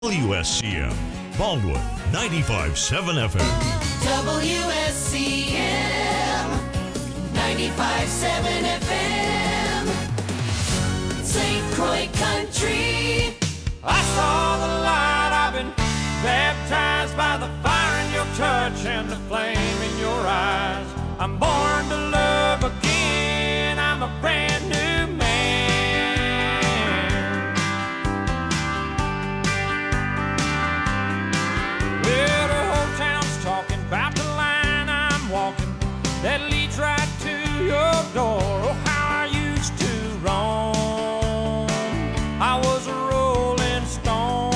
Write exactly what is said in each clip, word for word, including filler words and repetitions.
W S C M, Baldwin, ninety-five point seven F M. W S C M, ninety-five point seven F M. Saint Croix Country. I saw the light, I've been baptized by the fire in your touch and the flame in your eyes. I'm born to love again, I'm a brand new man. Well, the whole town's talking about the line I'm walking that leads right to your door. Oh, how I used to roam, I was a rolling stone.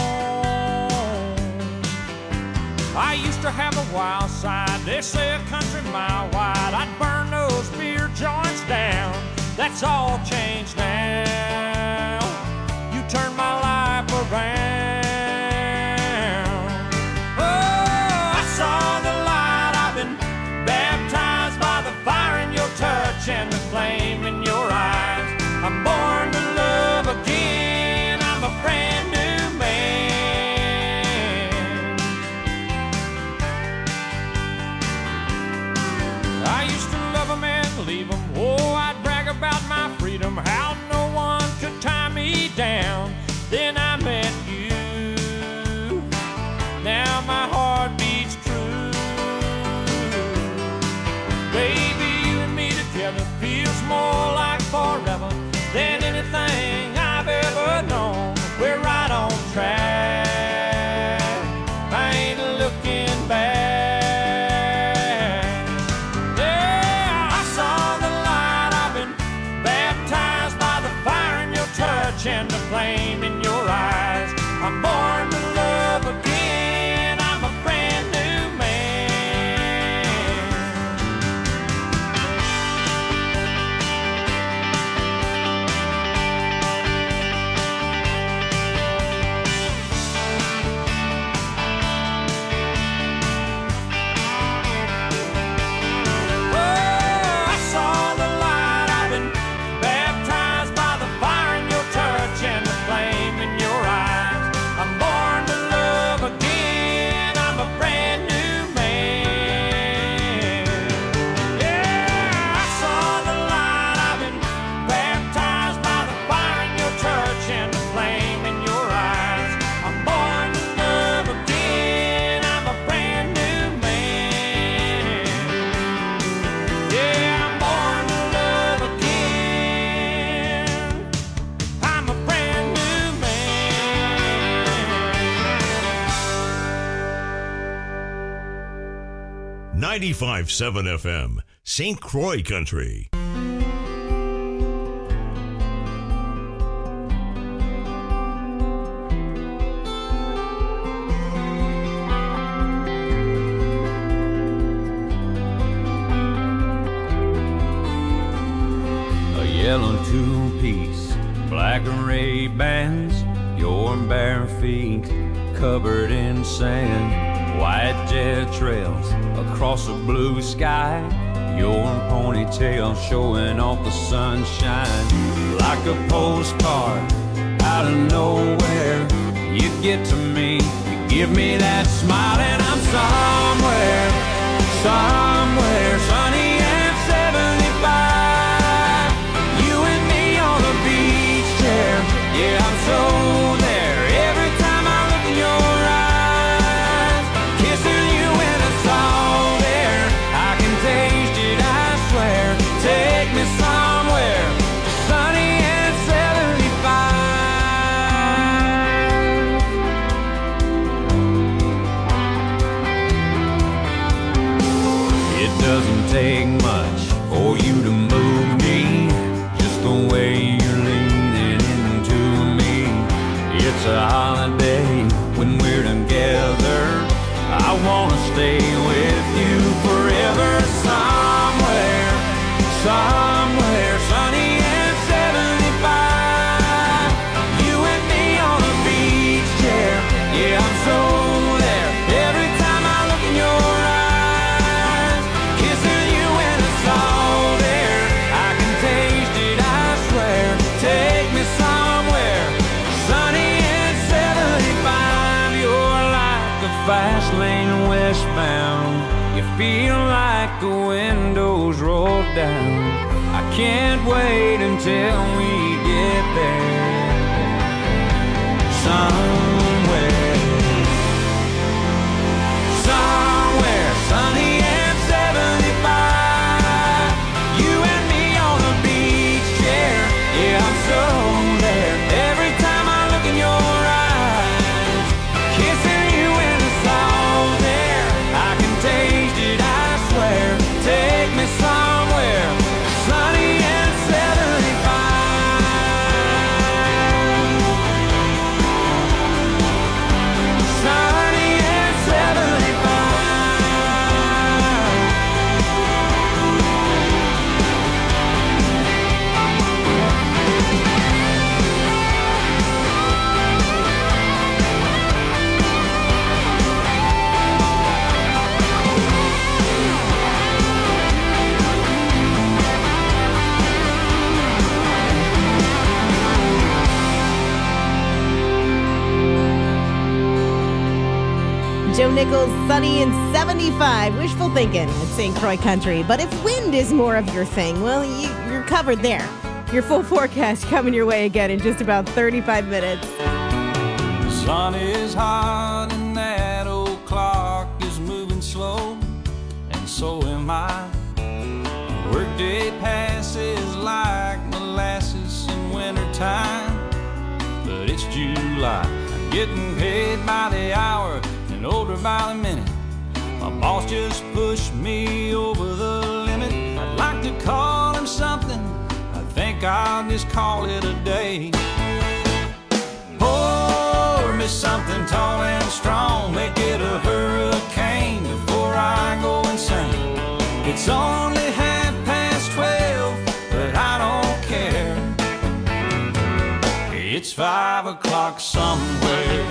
I used to have a wild side, they say a country mile wide. I'd burn those beer joints down, that's all changed now. You turned my life around. Oh, I saw the light, I've been baptized by the fire in your touch and the flame in your eyes. I'm born to love again, I'm a brand new man. I used to love them and leave them. Oh, I'd brag about my freedom, how no one could tie me down. Then I met you, now my heart beats true. Baby, you and me together feels more like forever than anything I've ever known. We're right on track, I ain't looking back. Yeah, I saw the light, I've been baptized by the fire in your touch and the flame in your eyes. I'm born to love again, I'm a brand new man. Oh, I saw the light, I've been baptized by the fire in your touch and the flame in your eyes. I'm born to love again, I'm a brand new man. Yeah, I saw the light, I've been baptized by the fire in your touch and the flame in your eyes. I'm born to love again, I'm a brand new man. Yeah, I'm born to love again, I'm a brand new man. ninety-five point seven F M, Saint Croix Country. A yellow two-piece, black array bands, your bare feet covered in sand, white jet trails across a blue sky, your ponytail showing off the sunshine. Like a postcard out of nowhere, you get to me, you give me that smile, and I'm somewhere, somewhere sunny and seventy-five. You and me on the beach chair, yeah, I'm so there. Every time I look in your eyes, kissing you in a salt air, I can taste it, I swear. Take me somewhere sunny and seventy-five. It doesn't take much for you to move me, just the way you're leaning into me. It's a holiday when we're together, I wanna stay with you forever. Somewhere, somewhere sunny and seventy-five. You and me on a beach chair, yeah, I'm so there. Every time I look in your eyes, kissing you in the salt air, I can taste it, I swear. Take me somewhere sunny and seventy-five. West Lane westbound. You feel like the windows roll down. I can't wait until we get there. Somewhere, somewhere sunny and seventy-five. You and me on the beach chair. Yeah, I'm so there. Every time I look in your eyes, kissing you in the salt air. I can taste it, I swear. Take me somewhere sunny and seventy-five. Sunny and seventy-five. Joe Nichols, sunny and seventy-five. Wishful thinking at Saint Croix Country. But if wind is more of your thing, well, you, you're covered there. Your full forecast coming your way again in just about thirty-five minutes. The sun is hot and that old clock is moving slow, and so am I. Workday passes like molasses in wintertime, but it's July. I'm getting paid by the hour and older by the minute. My boss just pushed me over the limit. I'd like to call him something. I think I'll just call it a day. Pour me something tall and strong, make it a hurricane before I go insane. It's only half past twelve, but I don't care. It's five o'clock somewhere.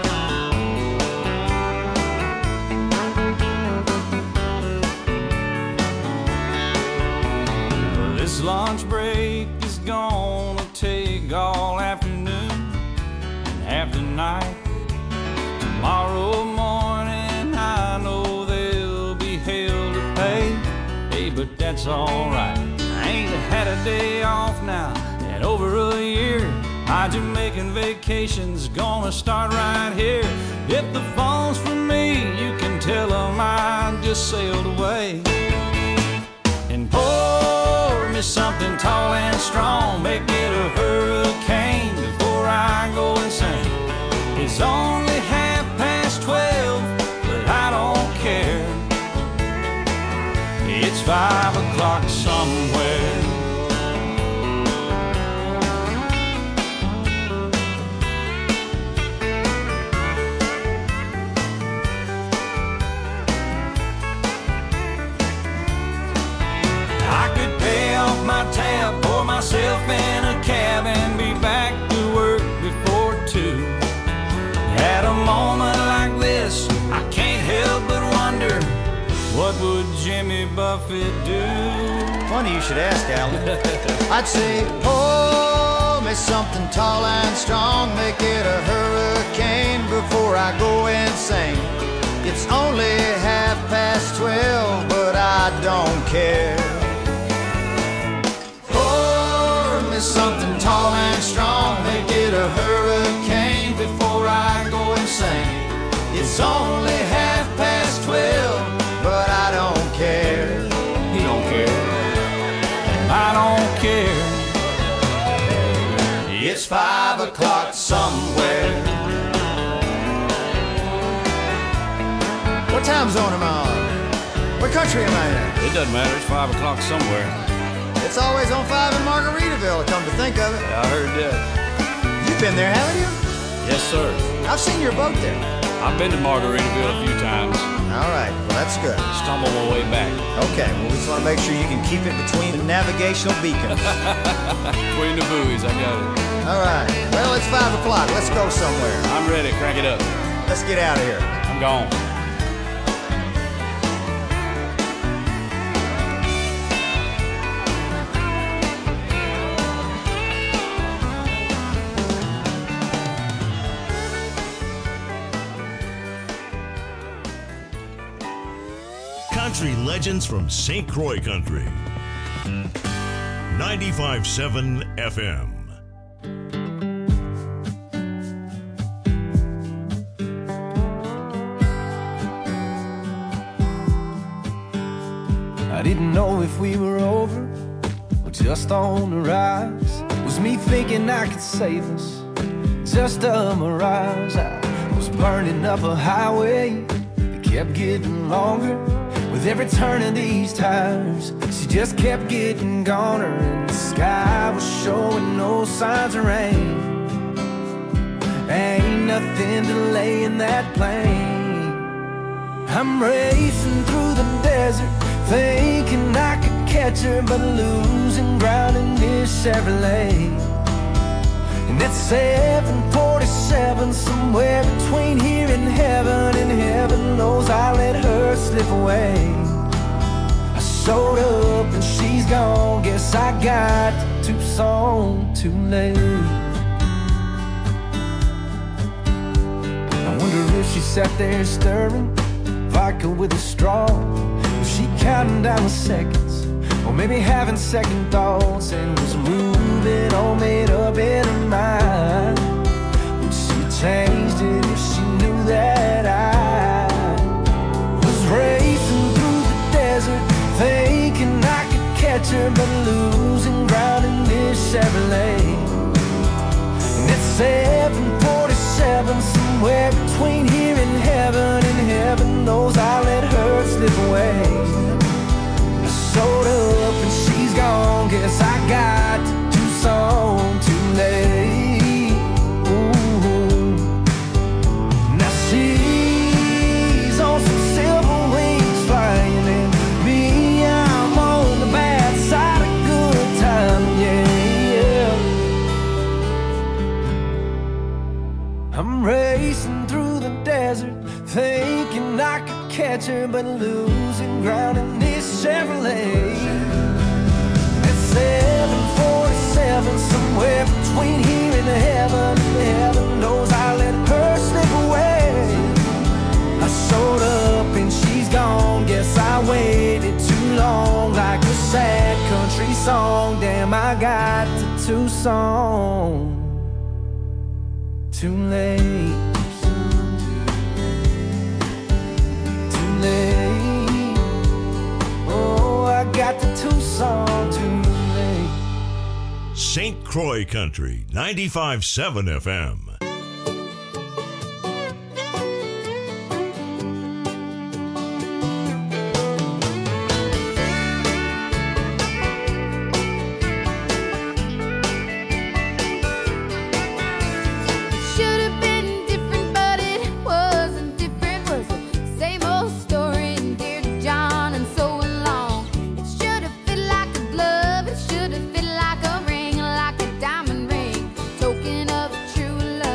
This lunch break is gonna take all afternoon and half the night. Tomorrow morning I know there'll be hell to pay. Hey, but that's alright. I ain't had a day off now in over a year. My Jamaican vacation's gonna start right here. If the phone's for me, you can tell them I just sailed away. And pour me something tall and strong, make it a hurricane before I go insane. It's only half past twelve, but I don't care. It's five o'clock somewhere. My tab, pour myself in a cab and be back to work before two. At a moment like this, I can't help but wonder, what would Jimmy Buffett do? Funny you should ask, Alan. I'd say, pour me something tall and strong, make it a hurricane before I go insane. It's only half past twelve, but I don't care. Something tall and strong, make it a hurricane before I go insane. It's only half past twelve, but I don't care. He don't care, and I don't care. It's five o'clock somewhere. What time zone am I on? What country am I in? It doesn't matter, it's five o'clock somewhere. It's always on five in Margaritaville, come to think of it. Yeah, I heard that. You've been there, haven't you? Yes, sir. I've seen your boat there. I've been to Margaritaville a few times. All right, well, that's good. Stumbled my way back. Okay, well, we just want to make sure you can keep it between the navigational beacons. Between the buoys, I got it. All right, well, it's five o'clock. Let's go somewhere. I'm ready. Crank it up. Let's get out of here. I'm gone. country legends from Saint Croix Country. ninety-five point seven F M. I didn't know if we were over or just on the rise. Was me thinking I could save us just a mirage? I was burning up a highway that kept getting longer with every turn of these tires. She just kept getting goner, and the sky was showing no signs of rain. Ain't nothing delaying that plane. I'm racing through the desert, thinking I could catch her, but losing ground in this Chevrolet. And at seven forty-seven, somewhere between here and heaven, and heaven knows I let her slip away. I showed up and she's gone, guess I got to Tucson too late. I wonder if she sat there stirring vodka with a straw. Was she counting down the seconds, or maybe having second thoughts, and was moving all made up in her mind? Would she have changed it if she knew that I was racing through the desert, thinking I could catch her, but losing ground in this Chevrolet? And at seven forty-seven, somewhere between here and heaven, and heaven knows I let her slip away. I showed up and she's gone, guess I got to Tucson too late. Ooh. Now she's on some silver wings flying, and me, I'm on the bad side of good time, yeah, yeah. I'm racing through the desert, thinking I could catch her, but losing ground in this Chevrolet. At seven forty-seven, somewhere between here and heaven, and heaven knows I let her slip away. I showed up and she's gone, guess I waited too long, like a sad country song. Damn, I got to Tucson too late. Oh, I got to Tucson too late. Saint Croix Country, ninety-five point seven F M. Should have fit like a ring, like a diamond ring, token of true love.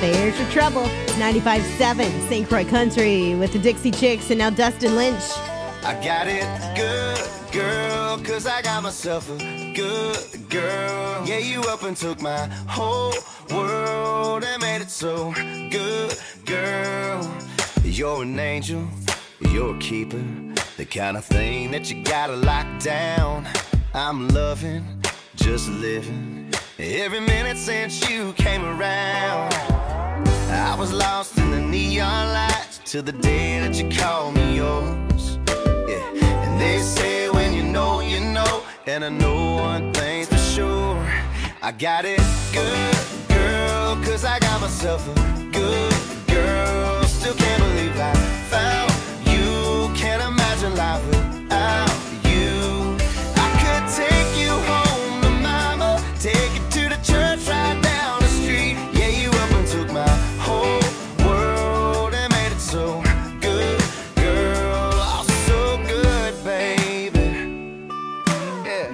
There's your trouble. It's ninety-five point seven Saint Croix Country with the Dixie Chicks and now Dustin Lynch. I got it good, girl, cause I got myself a good girl. Yeah, you up and took my whole world and made it so good, girl. You're an angel, you're a keeper, the kind of thing that you gotta lock down. I'm loving, just living, every minute since you came around. I was lost in the neon lights till the day that you called me yours. Yeah, and they say when you know, you know, and I know one thing's for sure. I got it good, girl, cause I got myself a good girl. Still can't believe I found you, can't imagine life without you. I could take you home to mama, take you to the church right down the street. Yeah, you up and took my whole world and made it so good, girl. Oh, so good, baby. Yeah.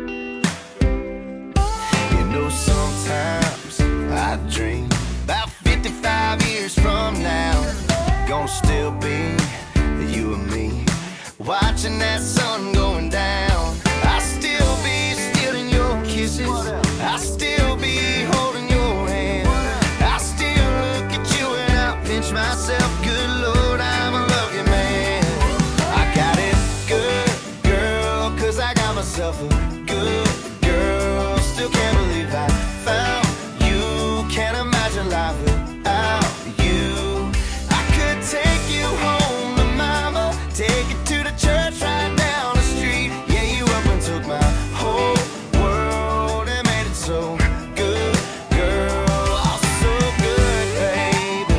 You know, sometimes I dream about fifty-five years from now, gonna still be you and me, watching that sun going down. I'll still be stealing your kisses, I'll still be holding your hand, I'll still look at you and I'll pinch myself. Good Lord, I'm a lucky man. I got it good, girl, cause I got myself a good girl. Still can't believe I found you, can't imagine life without you. I could take you home to mama, take you to the church right down the street. Yeah, you up and took my whole world and made it so good, girl. Oh, so good, baby.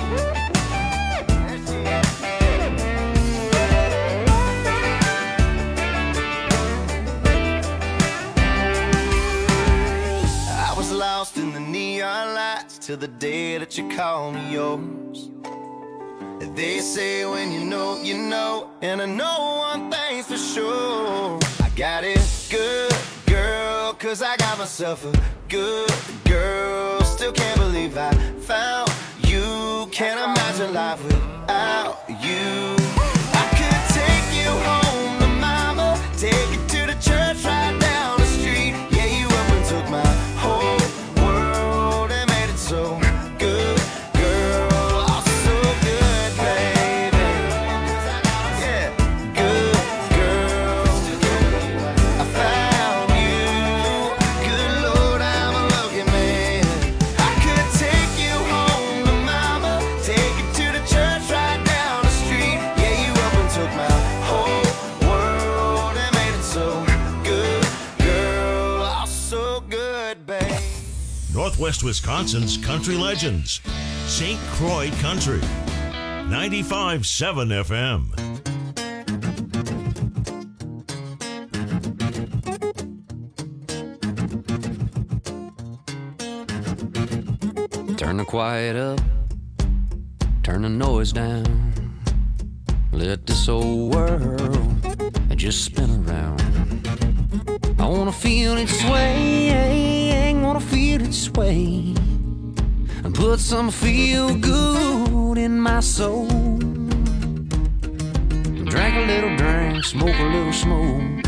I was lost in the neon lights till the day that you called me yours. They say when you know, you know, and I know one thing's for sure. I got it good, girl, cause I got myself a good girl. Still can't believe I found you, can't imagine life without you. I could take you home to mama, take you to the church right down the street. Yeah, you up and took my whole world and made it so good, girl. Oh, so good, baby. Yeah, good girl. I found you. Good Lord, I'm a lucky man. I could take you home to mama, take you to the church right down the street. Yeah, you up and took my whole world and made it so good, girl. Oh, so good, babe. Northwest Wisconsin's country legends. Saint Croix Country. ninety-five point seven F M. Turn the quiet up, turn the noise down. Let this old world just spin around. I wanna feel it sway, wanna feel it sway, and put some feel good in my soul. Drink a little drink, smoke a little smoke.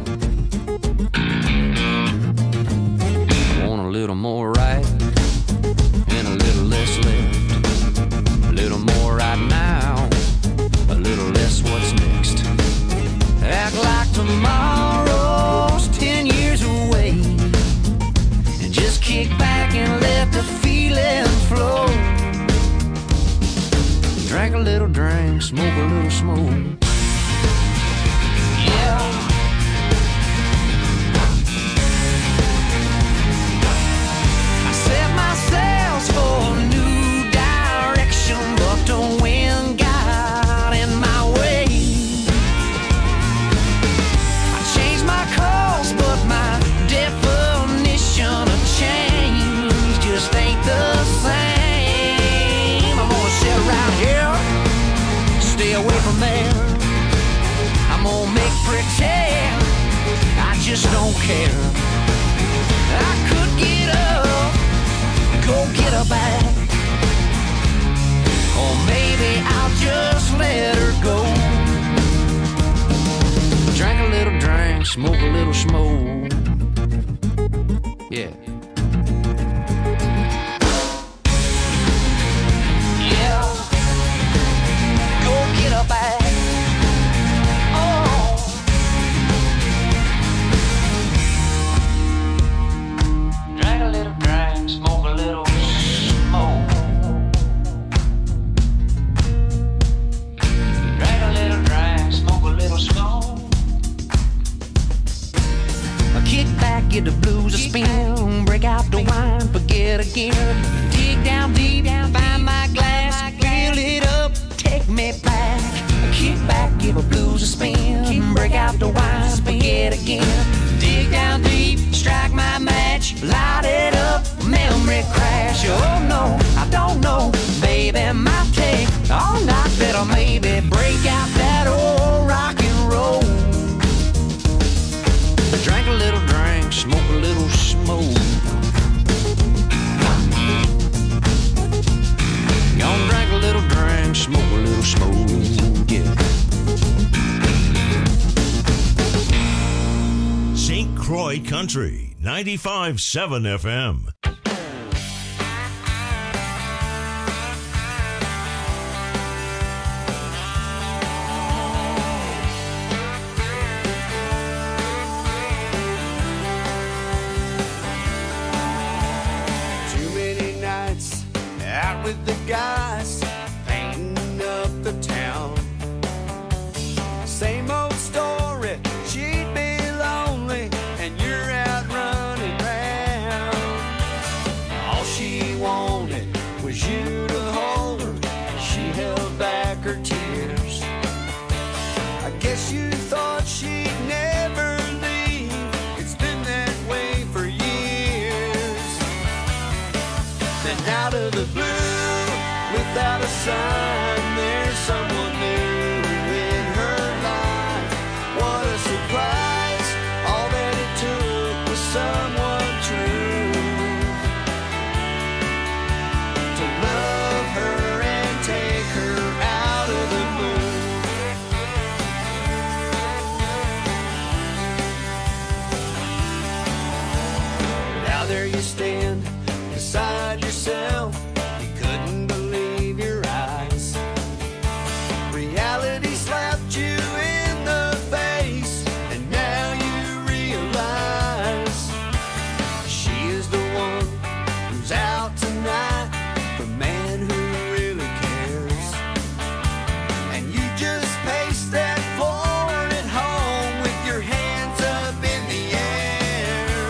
I want a little more right and a little less left. A little more right now, a little less what's next. Act like tomorrow's ten years away, and just kick back and let the feelings flow. Drink a little drink, smoke a little smoke. Yeah. For a new direction, but the wind got in my way. I changed my course, but my definition of change just ain't the same. I'm gonna sit right here, stay away from there. I'm gonna make pretend I just don't care. I could get up, go get her back, just let her go. Drink a little drink, smoke a little smoke. Yeah. Yeah. Go get a bag. Oh. Drink a little drink, smoke a little smoke. Drink a little drink, smoke a little smoke. Kick back, get the blues a spin, break out the wine, forget again. Dig down deep, find my glass, fill it up, take me back. Kick back, give a blues a spin, break out the wine, forget again. Dig down deep, strike my match, light it up, memory crash. Oh no, I don't know, baby, might take all night, better maybe break out that old rock and roll. Drink a little drink, smoke a little smoke. Gonna drink a little drink, smoke a little smoke, yeah. Saint Croix Country, ninety-five point seven F M. With the guys painting up the town. Same old story, she'd be lonely and you're out running round. All she wanted was you to hold her. She held back her tears. I guess you thought she'd never leave. It's been that way for years. Then out of the blue, without a sign, there's someone new in her life. What a surprise, all that it took was someone true to love her and take her out of the blue. Now there you stand beside yourself. Reality slapped you in the face, and now you realize she is the one who's out tonight, the man who really cares. And you just pace that floor at home with your hands up in the air.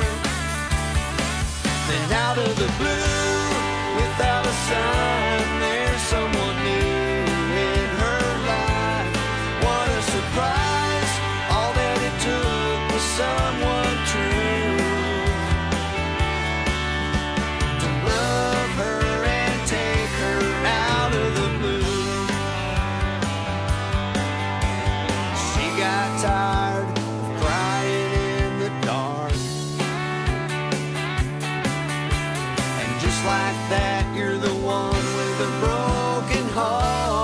Then out of the blue, without a sign, there's someone new. Surprise, all that it took was someone true to love her and take her out of the blue. She got tired of crying in the dark, and just like that, you're the one with a broken heart.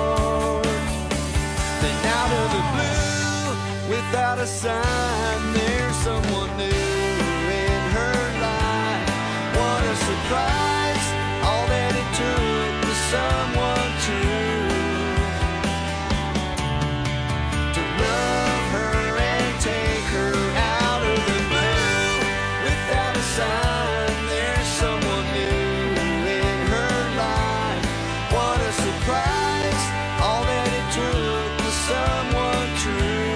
Without a sign, there's someone new in her life. What a surprise, all that it took was someone true to love her and take her out of the blue. Without a sign, there's someone new in her life. What a surprise, all that it took was someone true.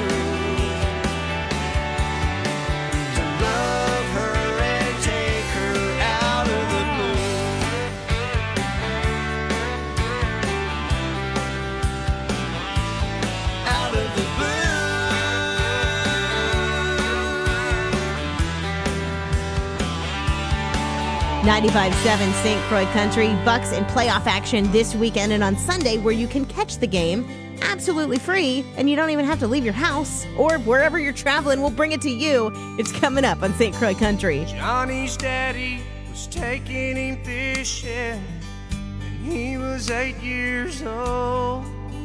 ninety-five point seven Saint Croix Country. Bucks in playoff action this weekend and on Sunday, where you can catch the game absolutely free, and you don't even have to leave your house or wherever you're traveling. We'll bring it to you. It's coming up on Saint Croix Country. Johnny's daddy was taking him fishing when he was eight years old.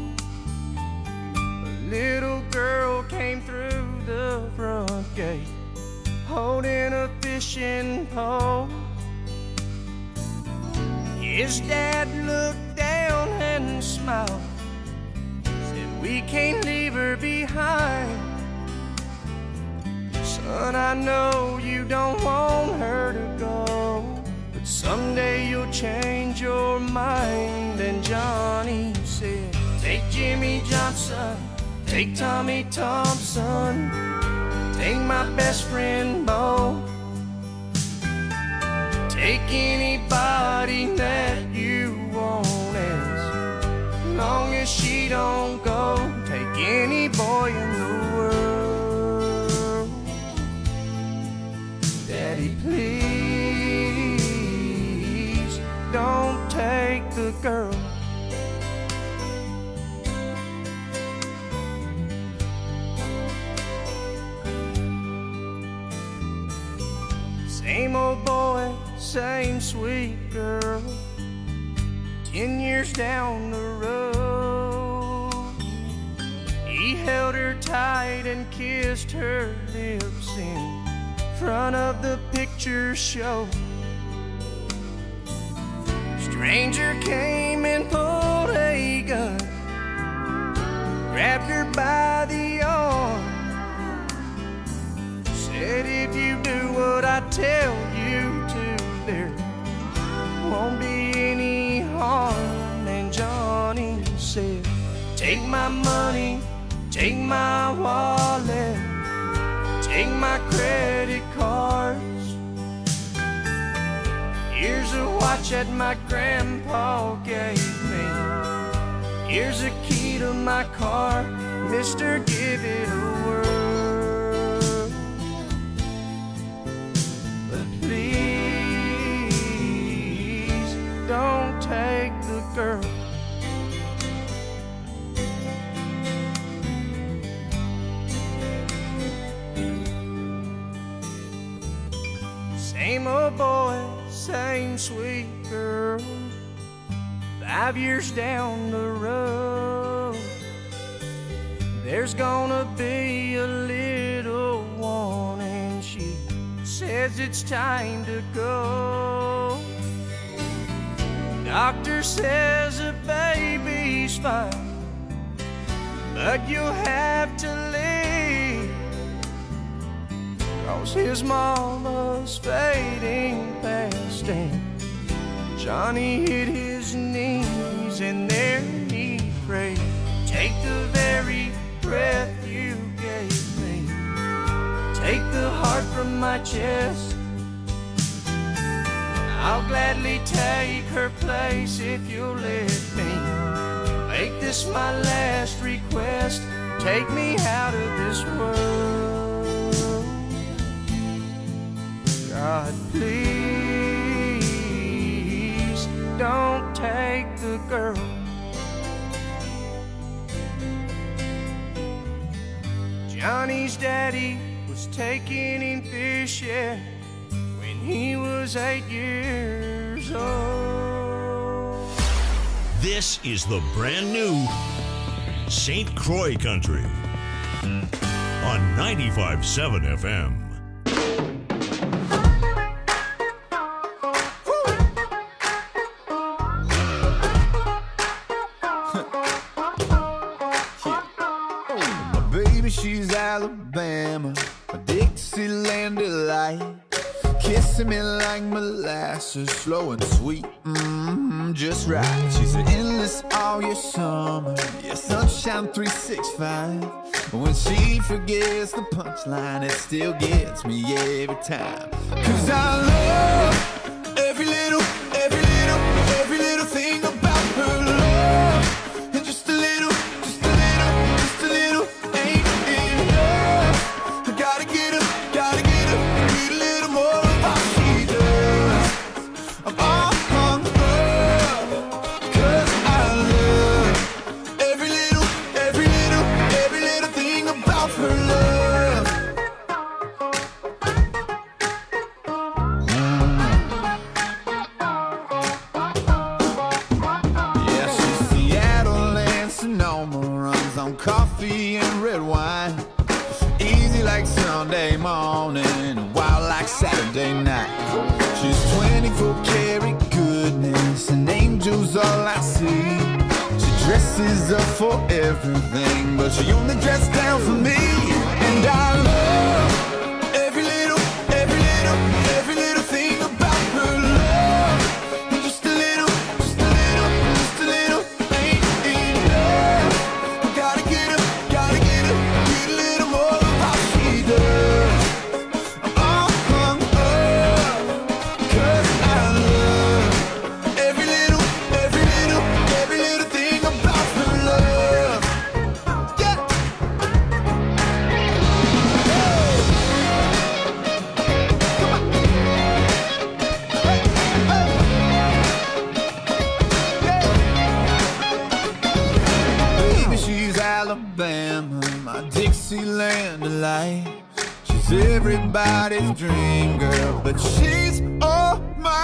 little girl came through the front gate holding a fishing pole. His dad looked down and smiled, said, "We can't leave her behind. Son, I know you don't want her to go, but someday you'll change your mind." And Johnny said, "Take Jimmy Johnson, take Tommy Thompson, take my best friend Bo, take anybody that you want, as long as she don't go. Take any boy in the world. Daddy, please don't take the girl." Same old boy, same sweet girl, ten years down the road. He held her tight and kissed her lips in front of the picture show. Stranger came and pulled a gun, grabbed her by the arm, said, "If you do what I tell you to, there won't be any harm." And Johnny said, "Take my money, take my wallet, take my credit cards. Here's a watch that my grandpa gave me. Here's a key to my car. Mister, give it a whirl. But please don't take the girl." Same old boy, same sweet girl, five years down the road. There's gonna be a little one, and she says it's time to go. Doctor says the baby's fine, but you'll have to leave, 'cause his mama's fading fast. And Johnny hit his knees and there he prayed, "Take the very breath you gave me, take the heart from my chest. I'll gladly take her place if you'll let me. Make this my last request, take me out of this world. God, please don't take the girl." Johnny's daddy was taking him fishing when he was eight years old. This is the brand new Saint Croix Country on ninety-five point seven F M. She's Alabama, a Dixieland delight, kissing me like molasses, slow and sweet, mm-hmm, just right. She's endless all year summer, yeah, sunshine three sixty-five. When she forgets the punchline, it still gets me every time. 'Cause I love every little, every little, every little thing about her love. And just a little, just a little, just a little ain't enough. I gotta get her, gotta get her, need a little more of what she does. I'm all hung up, 'cause I love every little, every little, every little thing about her love. Mm. Saturday night. She's twenty-four karat goodness, and angels all I see. She dresses up for everything, but she only dressed down for me. And I love every little, every little, every little thing about her love. And just a little, just a little, just a little ain't enough. Gotta get her, gotta get her, get a little more of how she does. I'm all hung up, 'cause I love every little, every little, every little thing about her love. Yeah. Baby, she's Alabama, my Dixieland delight. She's everybody's dream girl, but she's all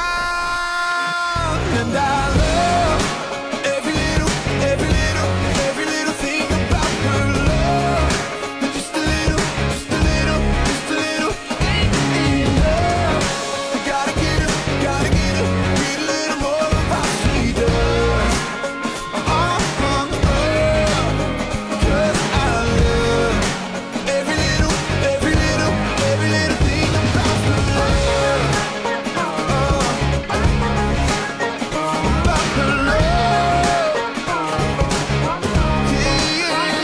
mine. And I love every little, every little, every little thing about her love. And just a little, just a little, just a little ain't enough. I gotta get her, gotta get her, get a little more of how she does. I'm all hung up, 'cause I love every little, every little, every little thing about her love. About her love. Yeah, yeah,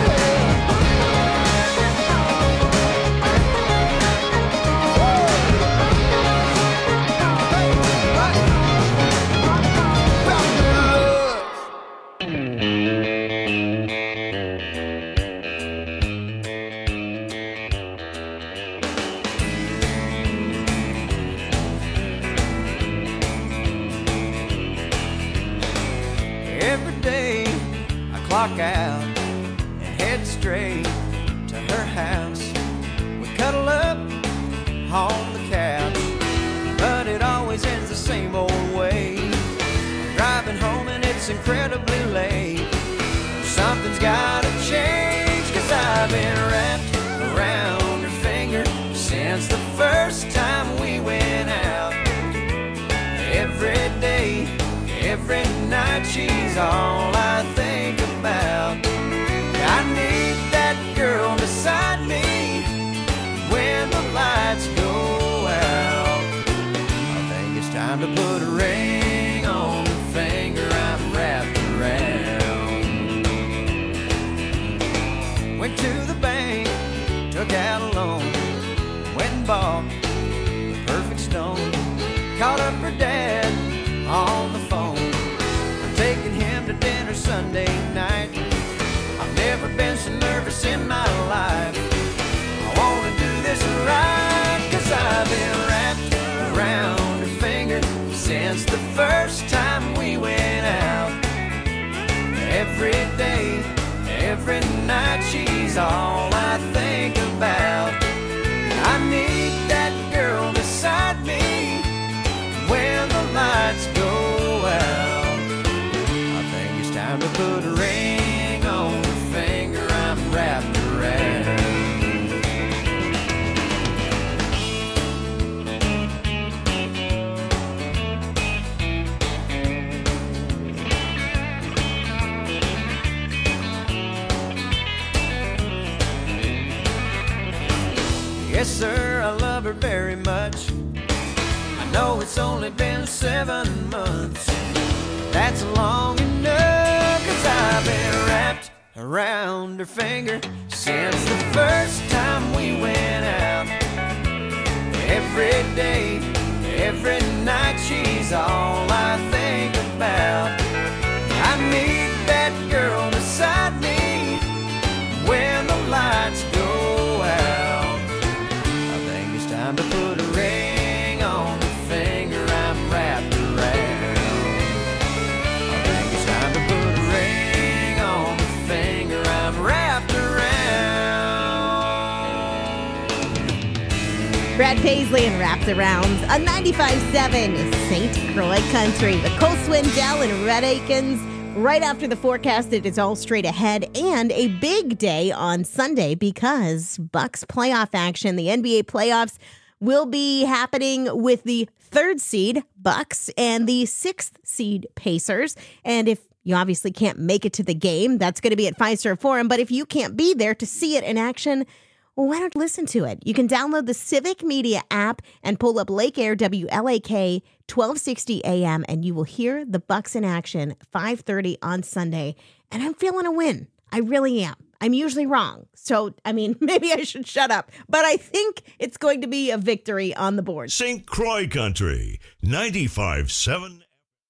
yeah. About her love. Every day I clock out and head straight to her house. We cuddle up on the couch, but it always ends the same old way. Driving home and it's incredibly late. Something's gotta change, 'cause I've been wrapped around her finger since the first time we went out. Every day, every night, she's all I think about. I need that girl beside me when the lights go out. I think it's time to put a ring on the finger I'm wrapped around. Went to the bank, took out a loan, went and bought the perfect stone. Called up her dad on the phone. I'm taking him to dinner Sunday night. I've never been so nervous in my life. I wanna do this right, 'cause I've been wrapped around her finger since the first time we went out. Every day, every night, she's all I think about. I need that girl beside me when the lights go out. I think it's time to put a ring on the finger I'm wrapped around. Yes, sir, I love her very much. I know it's only been seven months. That's long enough, 'cause I've been wrapped around her finger since the first time we went out. Every day, every night, she's all I think about. I need that girl beside me when the lights go out. I think it's time to put a ring on the finger I'm wrapped around. I think it's time to put a ring on the finger I'm wrapped around. Brad Paisley and Wrapped Around on ninety-five point seven Saint Croix Country with Cole Swindell and Rhett Akins. Right after the forecast, it is all straight ahead and a big day on Sunday because Bucks playoff action, the N B A playoffs, will be happening with the third seed Bucks and the sixth seed Pacers. And if you obviously can't make it to the game, that's going to be at Fiserv Forum. But if you can't be there to see it in action, well, why don't you listen to it? You can download the Civic Media app and pull up Lake Air W L A K twelve sixty A M, and you will hear the Bucks in action five thirty on Sunday. And I'm feeling a win. I really am. I'm usually wrong. So, I mean, maybe I should shut up. But I think it's going to be a victory on the board. Saint Croix Country, ninety-five point seven.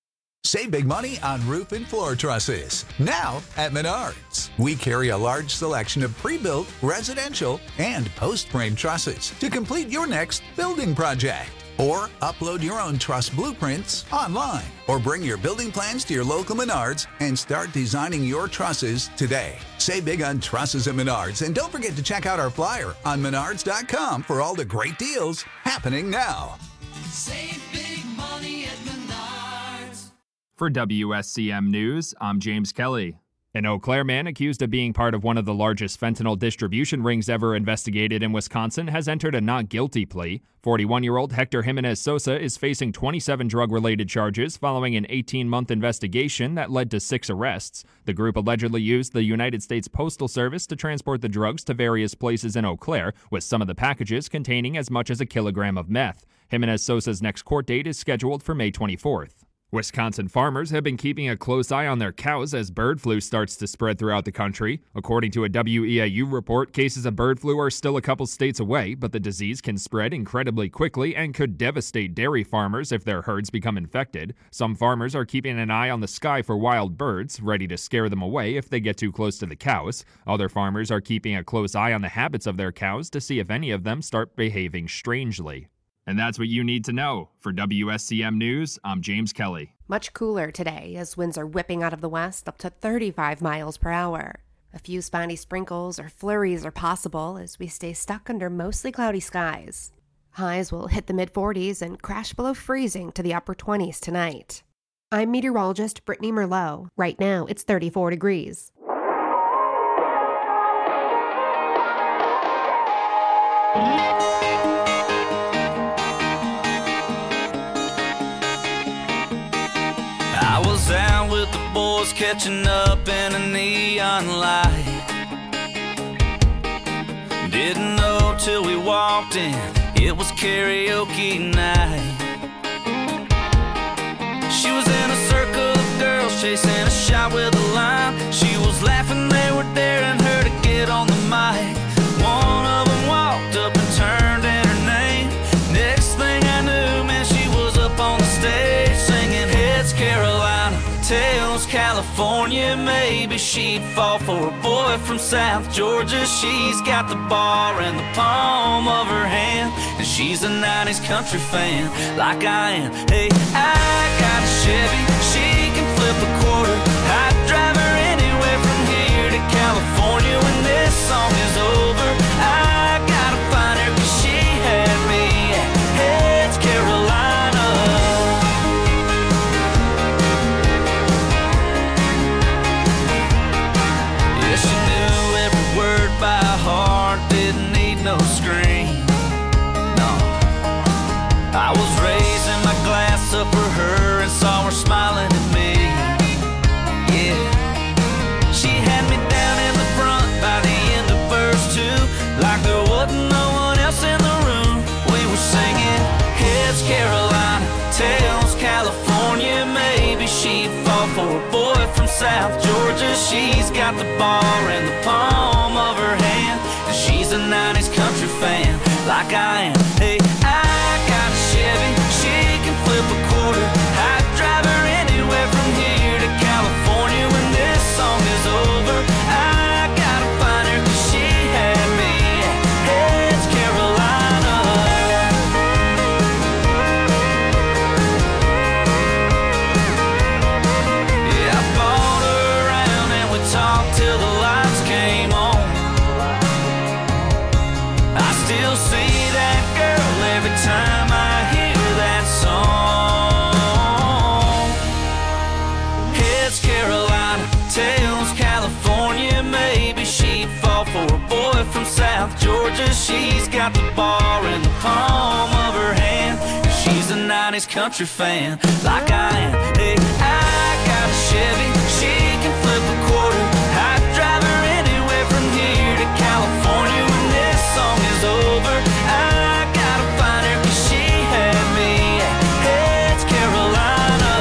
Save big money on roof and floor trusses. Now at Menards. We carry a large selection of pre-built, residential, and post-frame trusses to complete your next building project. Or upload your own truss blueprints online. Or bring your building plans to your local Menards and start designing your trusses today. Save big on trusses at Menards. And don't forget to check out our flyer on menards dot com for all the great deals happening now. Save big money at Menards. For W S C M News, I'm James Kelly. An Eau Claire man accused of being part of one of the largest fentanyl distribution rings ever investigated in Wisconsin has entered a not guilty plea. forty-one-year-old Hector Jimenez Sosa is facing twenty-seven drug-related charges following an eighteen-month investigation that led to six arrests. The group allegedly used the United States Postal Service to transport the drugs to various places in Eau Claire, with some of the packages containing as much as a kilogram of meth. Jimenez Sosa's next court date is scheduled for May twenty-fourth. Wisconsin farmers have been keeping a close eye on their cows as bird flu starts to spread throughout the country. According to a W E I U report, cases of bird flu are still a couple states away, but the disease can spread incredibly quickly and could devastate dairy farmers if their herds become infected. Some farmers are keeping an eye on the sky for wild birds, ready to scare them away if they get too close to the cows. Other farmers are keeping a close eye on the habits of their cows to see if any of them start behaving strangely. And that's what you need to know. For W S C M News, I'm James Kelly. Much cooler today as winds are whipping out of the west up to thirty-five miles per hour. A few spotty sprinkles or flurries are possible as we stay stuck under mostly cloudy skies. Highs will hit the mid forties and crash below freezing to the upper twenties tonight. I'm meteorologist Brittany Merlot. Right now, it's thirty-four degrees. I was out with the boys catching up in a neon light. Didn't know till we walked in, it was karaoke night. She was in a circle of girls chasing a shot with a line. She was laughing, they were daring her to get on the mic. One of them walked up and turned in her name. Next thing I knew, man, she was up on the stage singing Heads Carolina, Tails California. Maybe she'd fall for a boy from South Georgia. She's got the bar in the palm of her hand, and she's a nineties country fan like I am. Hey, I got a Chevy, she can flip a quarter. I'd drive her anywhere from here to California. When this song is over, I gotta find her, 'cause she had me at Heads Carolina. Yeah, she knew every word by heart, didn't need no screen. No, I was raising my glass up for her and saw her smiling at me. Yeah, she had me down in the front by the end of verse two, like there wasn't no one else in the room. We were singing Heads Carolina, Tails California. Maybe she'd fall for a boy from South Georgia. She's got the bar in the palm of her hand, and she's a nineties country fan like I am. Hey, I got a Chevy, she can flip a quarter. I'd drive her anywhere from here to California. When this song is over, I gotta find her, 'cause she had me at Heads Carolina. Yeah, I bought her around and we talked till the lights came on. I still see that girl every time I hear that song. Heads Carolina, Tails California. Maybe she'd fall for a boy from South Georgia. She's got the bar in the palm nineties country fan, like I am. Hey, I got a Chevy, she can flip a quarter. I'd drive her anywhere from here to California. When this song is over, I gotta find her, 'cause she had me. Hey, it's Carolina.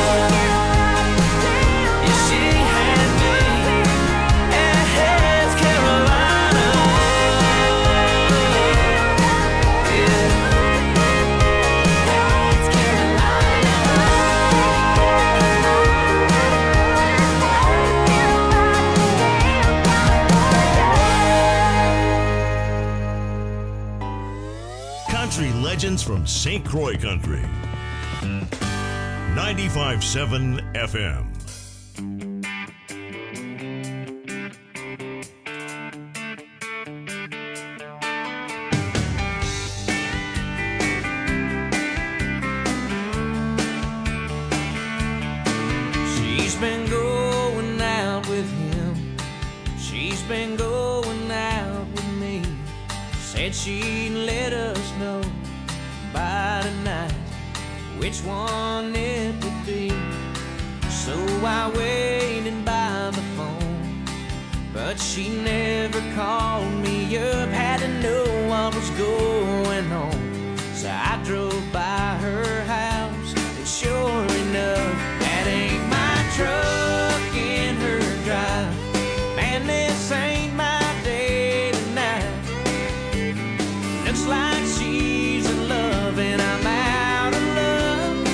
Yeah, she had me. Hey, it's Carolina. Yeah. Country legends from Saint Croix Country. ninety-five point seven F M. She's been going out with him. She's been going out with me. Said she'd let us know by tonight which one it would be. So I waited by the phone, but she never called me up. Had to know what was going on, so I drove by her house, and sure enough, that ain't my truck in her drive. Man, this ain't my day tonight. Looks like she's in love and I'm out of love.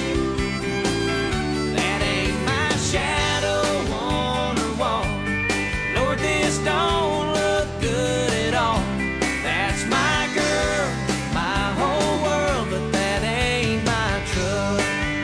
That ain't my shadow on her wall. Lord, this don't look good at all. That's my girl, my whole world, but that ain't my truck.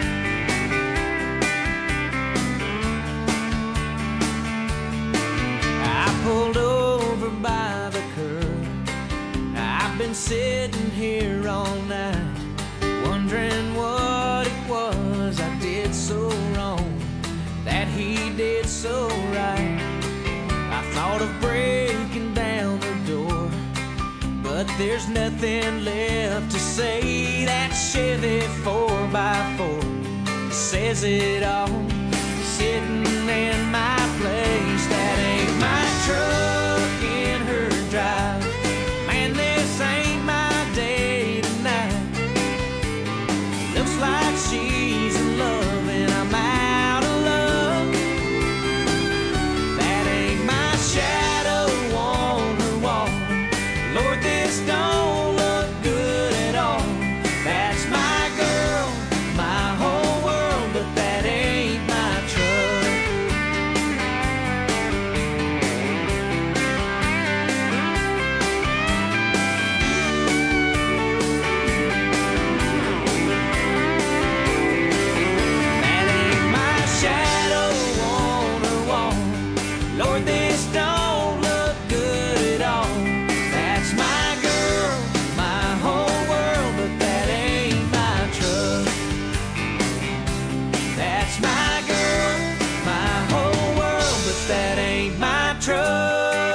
I pulled over by the curb. I've been sitting here all night, wondering what it was I did so wrong, that he did so right. I thought of breaking down the door, but there's nothing left to say. That Chevy four by four says it all, sitting in my place. That ain't my truck in her drive. Man, this ain't my day tonight. Looks like she's in love and I'm out of love. That ain't my shadow on her wall. Lord, this don't look good at all. That's my girl, my whole world, but that ain't my truck. That ain't my shadow on her wall. Lord, this don't look good at all. That's my girl, my whole world, but that ain't my truck. That's my girl, my whole world, but that ain't my truck.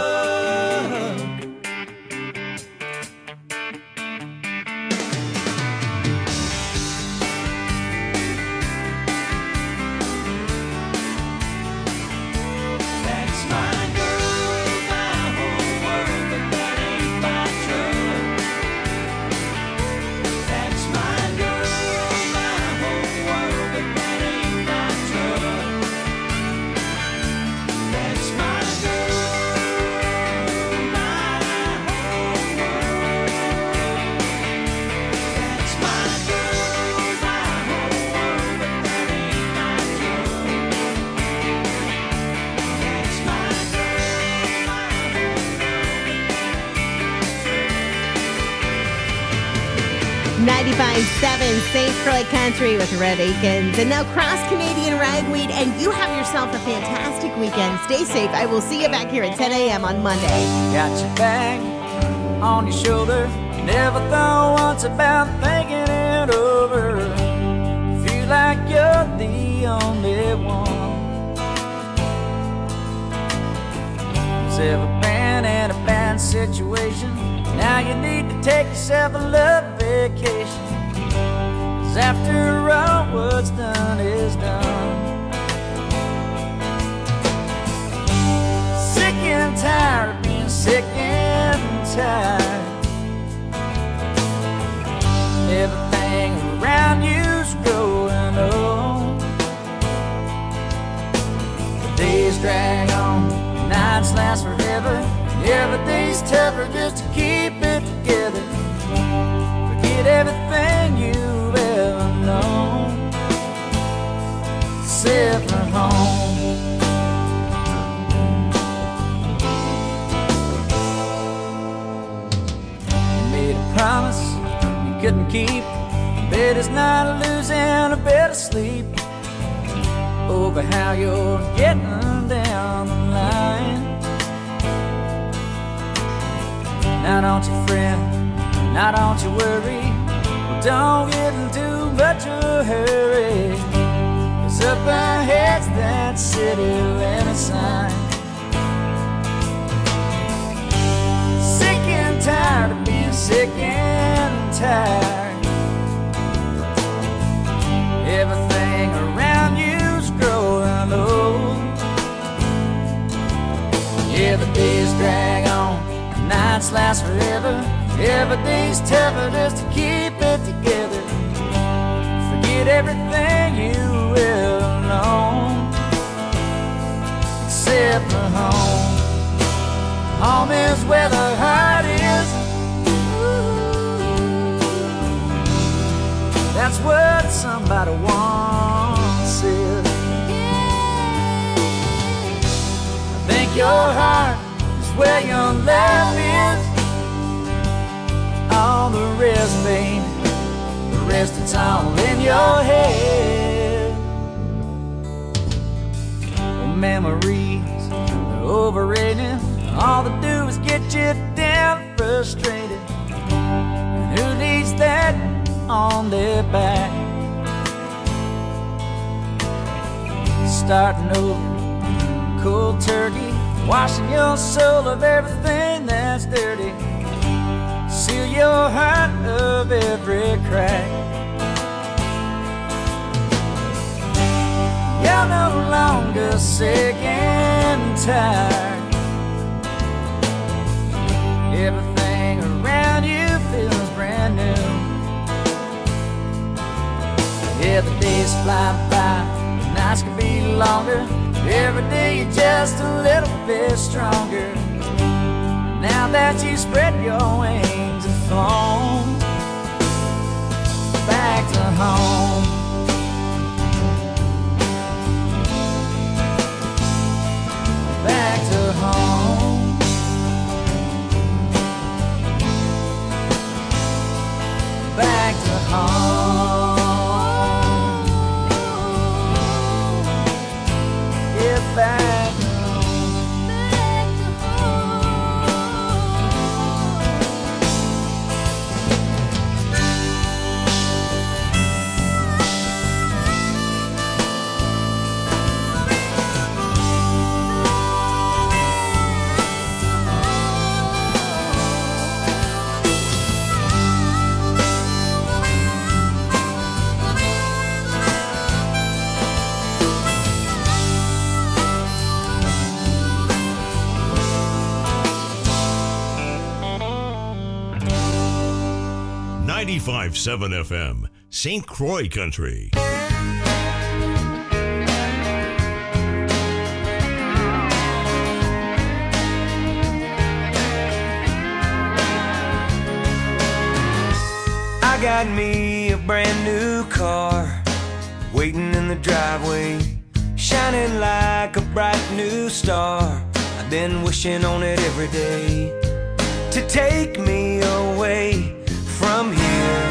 That's my girl, my whole world, but that ain't my truck. That's my girl, my whole world, but that ain't my truck. That's my girl, my whole world. That's my girl, my whole world, but that ain't my truck. That's my girl, my ninety-five point seven Saint Croix Country with Red Akins. And now Cross Canadian Ragweed, and you have yourself a fantastic weekend. Stay safe. I will see you back here at ten a.m. on Monday. Got your bag on your shoulder. Never thought once about thinking it over. Feel like you're the only one who's ever been in a bad situation. Now you need to take yourself a love vacation. 'Cause after all, what's done is done. Sick and tired of being sick and tired. Everything around you's growing old. The days drag on, nights last forever. Every day's tougher just to keep it together. Forget everything you've ever known, except for home. You made a promise you couldn't keep. Bet it's not losing a bit of sleep over how you're getting down the line. Now don't you fret, now don't you worry. Well, don't get in too much of a hurry, 'cause up ahead's that city limit sign. Sick and tired of being sick and tired. Everything around you's growing old. Yeah, the days drag on, nights last forever. Every day's tougher just to keep it together. Forget everything you ever known, except for home. Home is where the heart is. That's what somebody once said. I think your heart is where your love is. All the rest, babe, the rest it's all in your head. Well, memories are overrated. All they do is get you down frustrated. And who needs that on their back? Starting over, cold turkey, washing your soul of everything that's dirty. Seal your heart of every crack. You're no longer sick and tired. Everything around you feels brand new. Yeah, the days fly by, the nights can be longer. Every day you're just a little bit stronger. Now that you spread your wings and flown back to home. Back to home. Back to home. Get back home. Back to ninety-five point seven F M, Saint Croix Country. I got me a brand new car waiting in the driveway, shining like a bright new star. I've been wishing on it every day to take me away from here.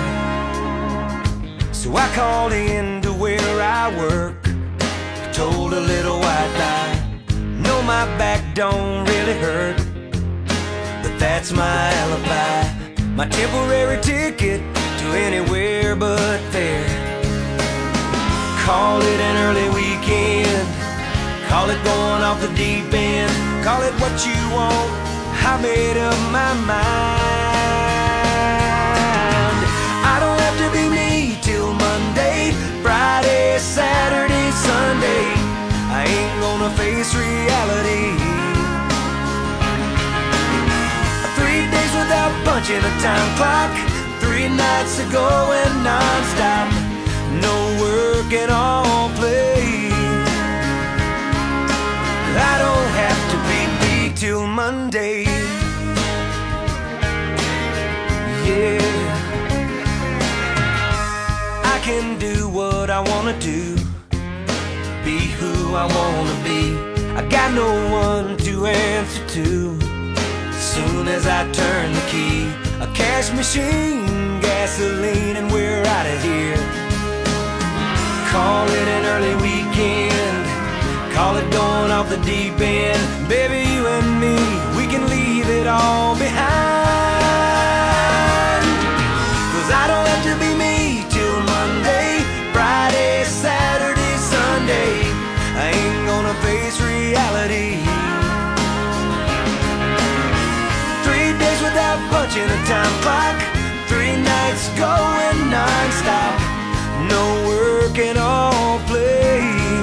So I called in to where I work, told a little white lie. No, my back don't really hurt, but that's my alibi, my temporary ticket to anywhere but there. Call it an early weekend, call it going off the deep end, call it what you want, I made up my mind. I don't have to be me till Monday punching a time clock. Three nights ago and non-stop. No work and all play. I don't have to be me till Monday. Yeah, I can do what I wanna do, be who I wanna be. I got no one to answer to. As soon as I turn the key, a cash machine, gasoline, and we're out of here. Call it an early weekend, call it going off the deep end. Baby, you and me, we can leave it all behind. Cause I don't have to be me till Monday, Friday, Saturday, Sunday. I ain't gonna face reality. Three days without punching a time clock. Three nights going non-stop. No work and all play.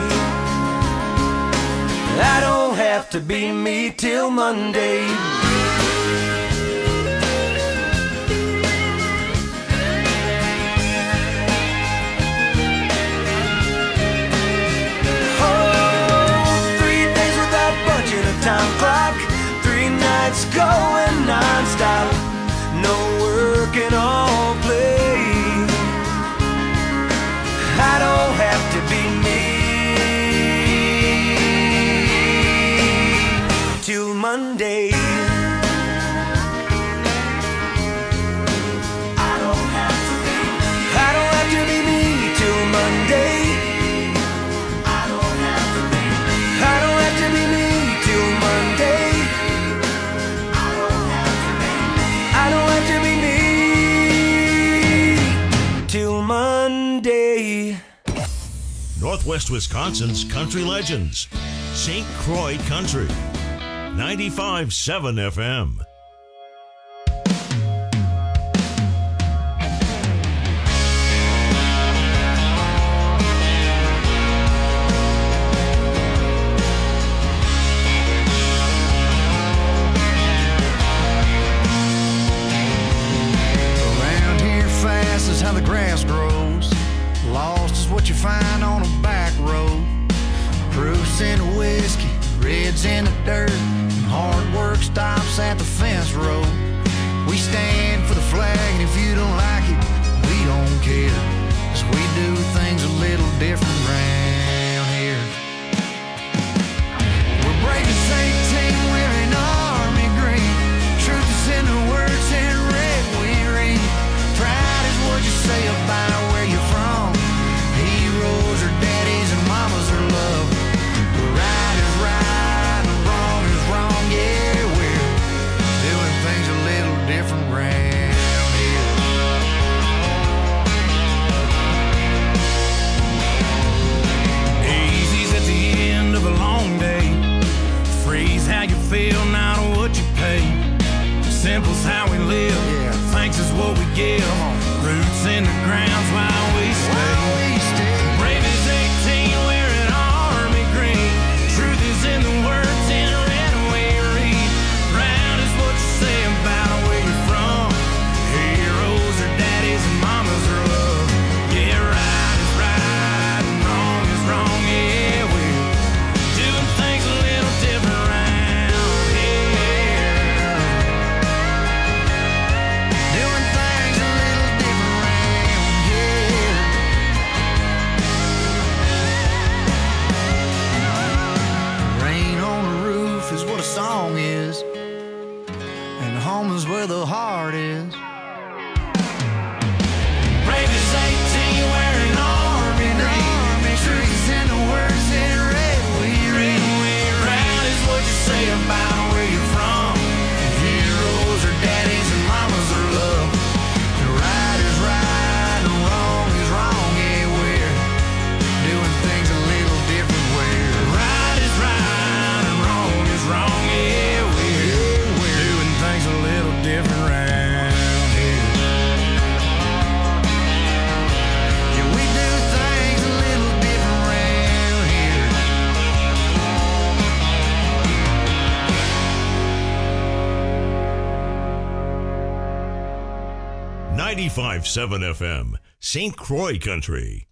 I don't have to be me till Monday. Time clock, three nights going non-stop. No work and all play. I don't have to be me till Monday. I don't have to be I don't have to be me till Monday. I don't have to be I don't have to be me till Monday. I don't have to be I don't have to be me till Monday. Northwest Wisconsin's country legends. Saint Croix Country. ninety-five point seven F M. How the grass grows. Lost is what you find on a back road. Proofs in the whiskey, reds in the dirt, and hard work stops at the fence road. We stand for the flag, and if you don't like it, we don't care, 'cause we do things a little different round here. We're brave as eighteen, wearing army green. Truth is in the words in red we read. Pride is what you say about where you're from. Heroes are daddies and mamas are love. But right is right and wrong is wrong. Yeah, we're doing things a little different round here. ninety-five point seven F M, Saint Croix Country.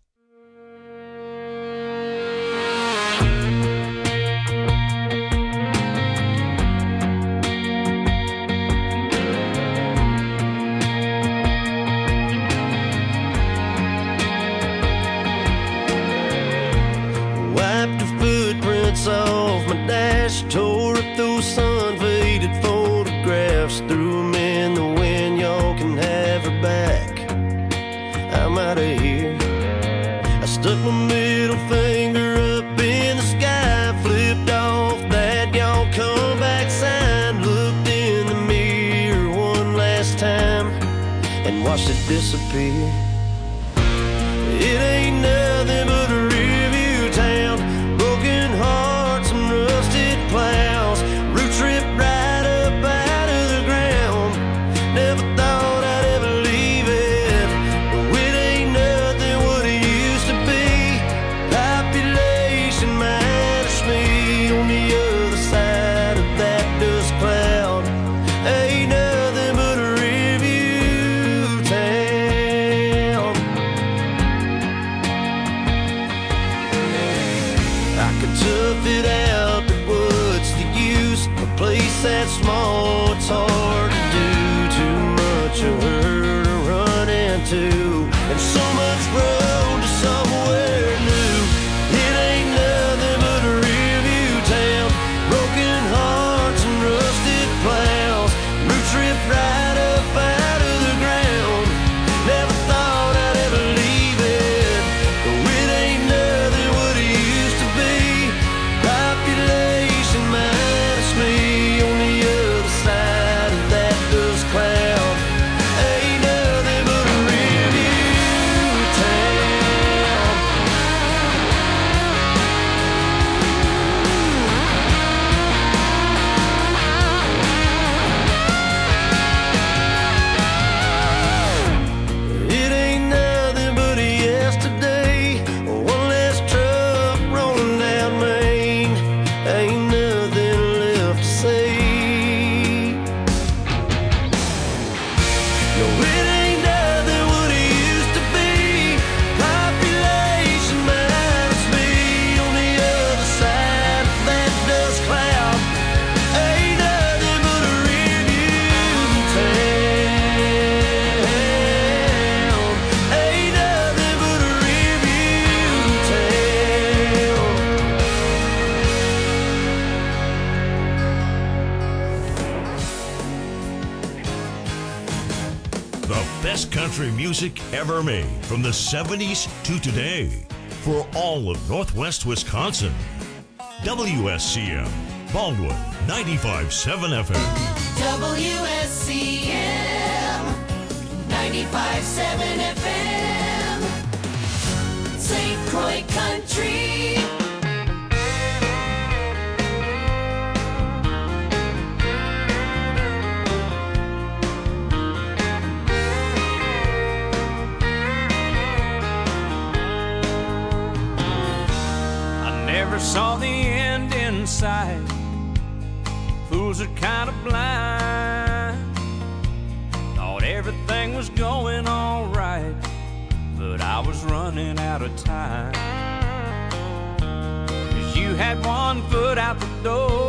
Wiped the footprints off my dash, tore up those sun-faded photographs, threw them in the wind. Y'all can have her back. I'm out of here. I stuck my middle finger up in the sky, flipped off that y'all come back sign, looked in the mirror one last time and watched it disappear. It ain't nothing but a review town, broken hearts and rusted plows, roots ripped right up out of the ground. Never thought I'd ever leave it, but it ain't nothing what it used to be. Population minus me on the other side of that dust cloud. Ain't nothing but a review town. I could tough it out, but what's the use? A place that small, it's hard to do. Too much of her to run into, and so much road to somewhere new. It ain't nothing but a review town, broken hearts and rusted plows, roots ripped right up out of the ground. Never thought I'd ever leave it, but it ain't nothing what it used to be. Population minus me on the other side of that dust cloud. Ain't nothing but a review town. It ain't nothing but a yesterday, one less truck rolling down Main. Ain't nothing left to say. No, it ain't nothing what it used to be. Population minus me on the other side of that dust cloud. Ain't nothing but a review town. Ain't nothing but a review town. The best country music ever made from the seventies to today for all of Northwest Wisconsin. W S C M, Baldwin, ninety-five point seven F M. W S C M ninety-five point seven F M, Saint Croix Country. I never saw the end in sight. Fools are kind of blind. Thought everything was going all right, but I was running out of time. 'Cause you had one foot out the door